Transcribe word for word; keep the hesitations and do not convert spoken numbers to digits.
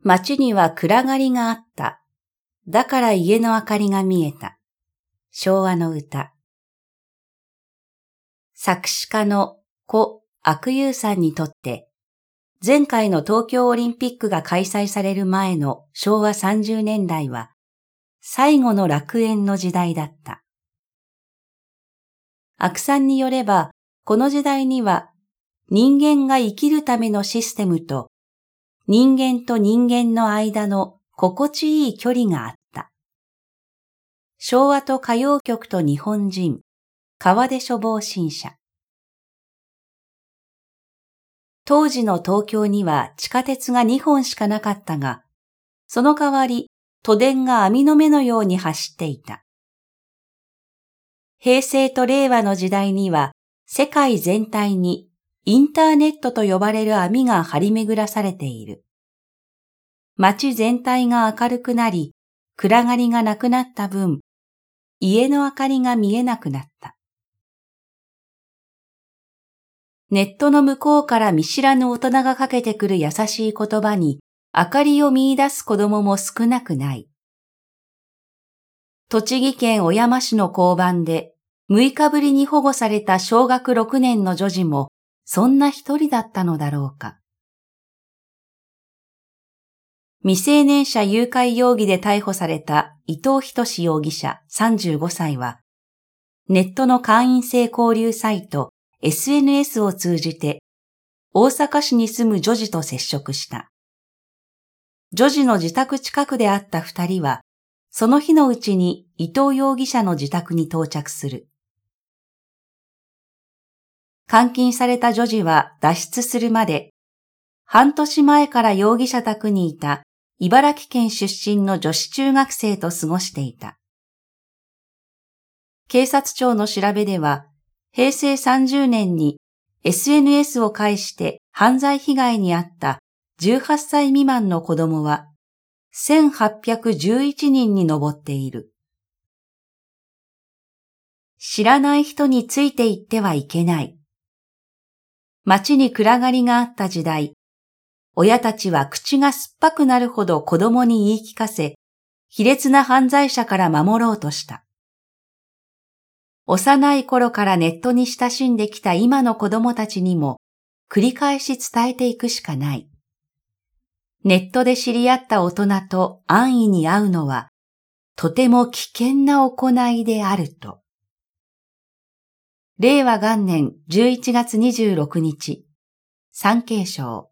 街には暗がりがあった。だから家の明かりが見えた。昭和の歌。作詞家の故阿久悠さんにとって、前回の東京オリンピックが開催される前の昭和さんじゅうねんだいは、最後の楽園の時代だった。阿久さんによれば、この時代には、人間が生きるためのシステムと、人間と人間の間の心地いい距離があった。昭和と歌謡曲と日本人、川出処方新社。当時の東京には地下鉄がにほんしかなかったが、その代わり都電が網の目のように走っていた。平成と令和の時代には世界全体にインターネットと呼ばれる網が張り巡らされている。街全体が明るくなり、暗がりがなくなった分、家の明かりが見えなくなった。ネットの向こうから見知らぬ大人がかけてくる優しい言葉に明かりを見出す子供も少なくない。栃木県小山市の交番でむいかぶりに保護された小学ろくねんの女児もそんな一人だったのだろうか。未成年者誘拐容疑で逮捕された伊藤仁容疑者さんじゅうごさいは、ネットの会員制交流サイト エスエヌエス を通じて大阪市に住む女児と接触した。女児の自宅近くで会った二人は、その日のうちに伊藤容疑者の自宅に到着する。監禁された女児は脱出するまで、半年前から容疑者宅にいた茨城県出身の女子中学生と過ごしていた。警察庁の調べでは、へいせいさんじゅうねんに エスエヌエス を介して犯罪被害に遭ったじゅうはっさい未満の子供はせんはっぴゃくじゅういちにんに上っている。知らない人についていってはいけない。街に暗がりがあった時代、親たちは口が酸っぱくなるほど子供に言い聞かせ、卑劣な犯罪者から守ろうとした。幼い頃からネットに親しんできた今の子供たちにも繰り返し伝えていくしかない。ネットで知り合った大人と安易に会うのはとても危険な行いであると。れいわがんねんじゅういちがつにじゅうろくにち、産経省。